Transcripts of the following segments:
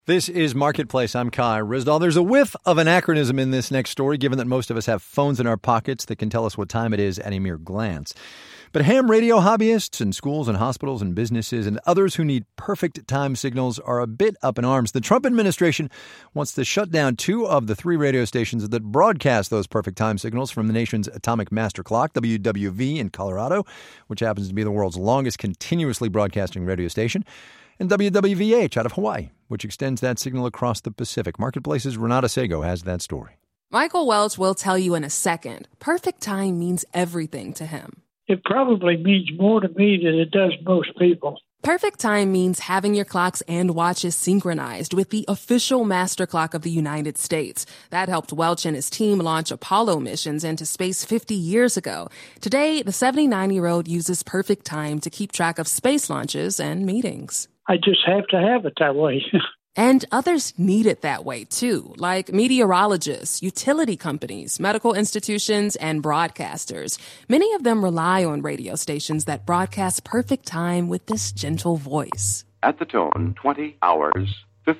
This is Marketplace. I'm Kai Ryssdal. There's a whiff of anachronism in this next story, given that most of us have phones in our pockets that can tell us what time it is at a mere glance. But ham radio hobbyists and schools and hospitals and businesses and others who need perfect time signals are a bit up in arms. The Trump administration wants to shut down 2 of the 3 radio stations that broadcast those perfect time signals from the nation's atomic master clock, WWV in Colorado, which happens to be the world's longest continuously broadcasting radio station, and WWVH out of Hawaii, which extends that signal across the Pacific. Marketplace's Renata Sego has that story. Michael Welch will tell you in a second. Perfect time means everything to him. It probably means more to me than it does most people. Perfect time means having your clocks and watches synchronized with the official master clock of the United States. That helped Welch and his team launch Apollo missions into space 50 years ago. Today, the 79-year-old uses perfect time to keep track of space launches and meetings. I just have to have it that way. And others need it that way, too, like meteorologists, utility companies, medical institutions, and broadcasters. Many of them rely on radio stations that broadcast perfect time with this gentle voice. At the tone, 20 hours,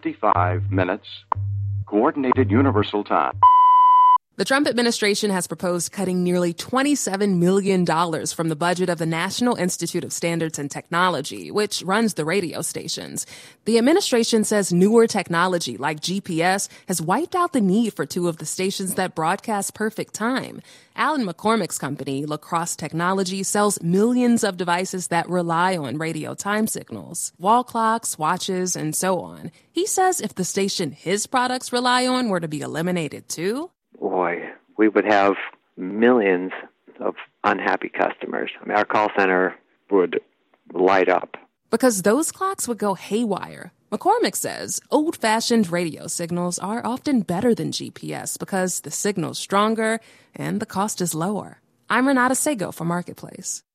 55 minutes, coordinated universal time. The Trump administration has proposed cutting nearly $27 million from the budget of the National Institute of Standards and Technology, which runs the radio stations. The administration says newer technology like GPS has wiped out the need for 2 of the stations that broadcast perfect time. Alan McCormick's company, Lacrosse Technology, sells millions of devices that rely on radio time signals, wall clocks, watches, and so on. He says if the station his products rely on were to be eliminated too, boy, we would have millions of unhappy customers. I mean, our call center would light up. Because those clocks would go haywire. McCormick says old-fashioned radio signals are often better than GPS because the signal's stronger and the cost is lower. I'm Renata Sego for Marketplace.